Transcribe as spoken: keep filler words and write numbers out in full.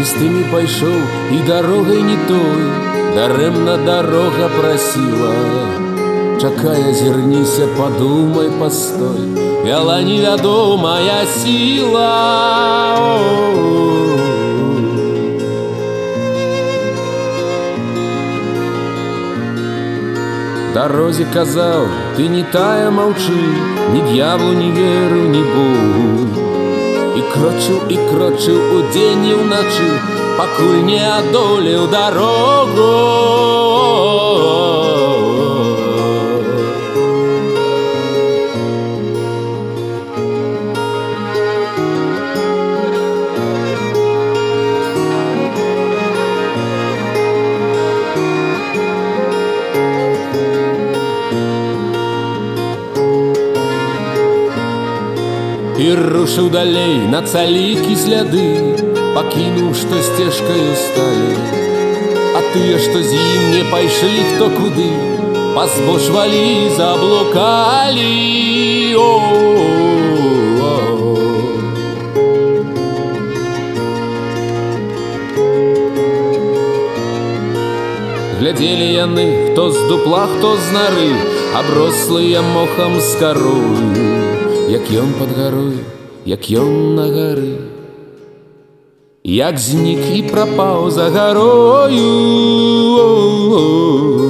чыстымі пайшоў і дарогай не той, дарэмна дарога прасіла. Чакай, азірніся, падумай, пастой, вяла невядомая сіла. Дарозе казаў, ты не тая, маўчы, ні д'яблу не веру, ні Богу. І крочыў, і крочыў удзень і ўначы, пакуль не адолеў дарогу. І рушыў далей на цалікі сляды, пакінуў, што сцежкаю сталі. А тыя, што з ім не пайшлі хто куды, пазбочвалі і заблукалі. Глядзелі яны, хто з дупла, хто з нары, аброслыя мохам з карою. Як ён пад гарой, як ён на гары, як знік і прапаў за гарою.